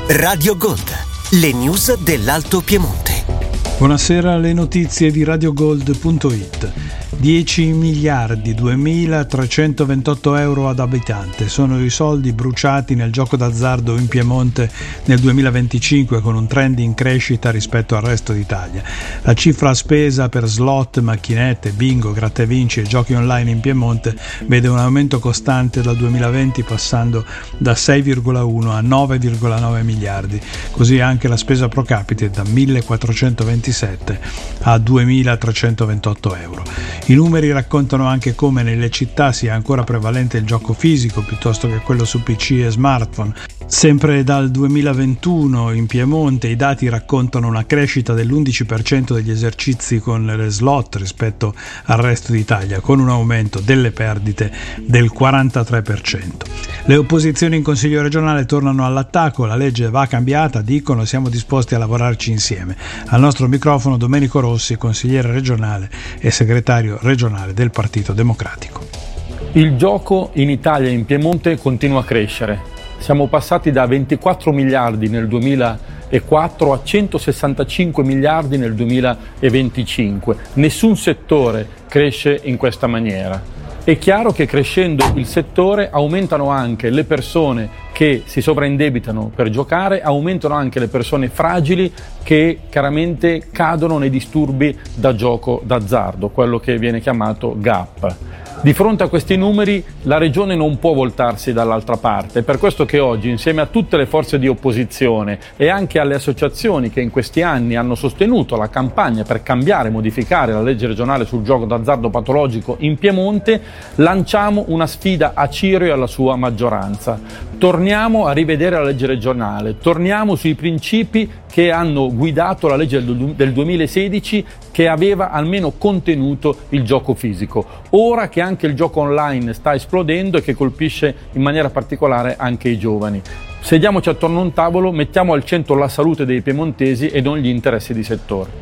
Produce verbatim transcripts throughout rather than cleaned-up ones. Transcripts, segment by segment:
Radio Gold, le news dell'Alto Piemonte. Buonasera, le notizie di radiogold punto it. dieci miliardi duemilatrecentoventotto euro ad abitante sono i soldi bruciati nel gioco d'azzardo in Piemonte nel duemilaventicinque, con un trend in crescita rispetto al resto d'Italia. La cifra spesa per slot, macchinette, bingo, gratta e vinci e giochi online in Piemonte vede un aumento costante dal duemilaventi, passando da sei virgola uno a nove virgola nove miliardi. Così anche la spesa pro capite da millequattrocentoventisette a duemilatrecentoventotto euro. I numeri raccontano anche come nelle città sia ancora prevalente il gioco fisico piuttosto che quello su P C e smartphone. Sempre dal duemilaventuno in Piemonte i dati raccontano una crescita dell'undici per cento degli esercizi con le slot rispetto al resto d'Italia, con un aumento delle perdite del quarantatré per cento. Le opposizioni in Consiglio regionale tornano all'attacco, la legge va cambiata, dicono, siamo disposti a lavorarci insieme. Al nostro microfono Domenico Rossi, consigliere regionale e segretario regionale del Partito Democratico. Il gioco in Italia e in Piemonte continua a crescere. Siamo passati da ventiquattro miliardi nel duemilaquattro a centosessantacinque miliardi nel duemilaventicinque. Nessun settore cresce in questa maniera. È chiaro che crescendo il settore aumentano anche le persone che si sovraindebitano per giocare, aumentano anche le persone fragili che chiaramente cadono nei disturbi da gioco d'azzardo, quello che viene chiamato G A P. Di fronte a questi numeri la Regione non può voltarsi dall'altra parte, è per questo che oggi, insieme a tutte le forze di opposizione e anche alle associazioni che in questi anni hanno sostenuto la campagna per cambiare e modificare la legge regionale sul gioco d'azzardo patologico in Piemonte, lanciamo una sfida a Cirio e alla sua maggioranza. Torniamo a rivedere la legge regionale, torniamo sui principi che hanno guidato la legge del duemilasedici, che aveva almeno contenuto il gioco fisico. Ora che anche il gioco online sta esplodendo e che colpisce in maniera particolare anche i giovani. Sediamoci attorno a un tavolo, mettiamo al centro la salute dei piemontesi e non gli interessi di settore.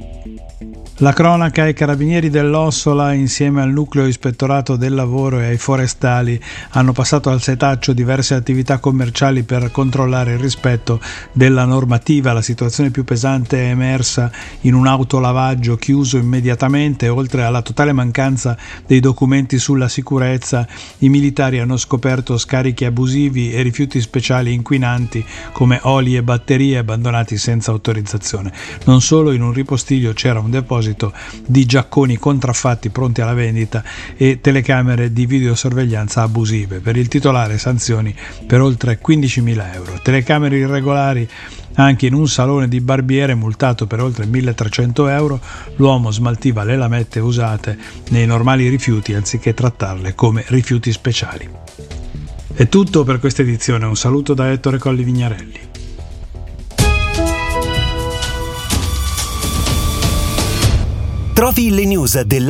La cronaca: ai carabinieri dell'Ossola, insieme al nucleo ispettorato del lavoro e ai forestali, hanno passato al setaccio diverse attività commerciali per controllare il rispetto della normativa. La situazione più pesante è emersa in un autolavaggio chiuso immediatamente. Oltre alla totale mancanza dei documenti sulla sicurezza, i militari hanno scoperto scarichi abusivi e rifiuti speciali inquinanti come oli e batterie abbandonati senza autorizzazione. Non solo, in un ripostiglio c'era un deposito di giacconi contraffatti pronti alla vendita e telecamere di videosorveglianza abusive. Per il titolare sanzioni per oltre quindicimila euro. Telecamere irregolari anche in un salone di barbiere, multato per oltre milletrecento euro. L'uomo smaltiva le lamette usate nei normali rifiuti anziché trattarle come rifiuti speciali. È tutto per questa edizione. Un saluto da Ettore Colli Vignarelli. Trovi le news della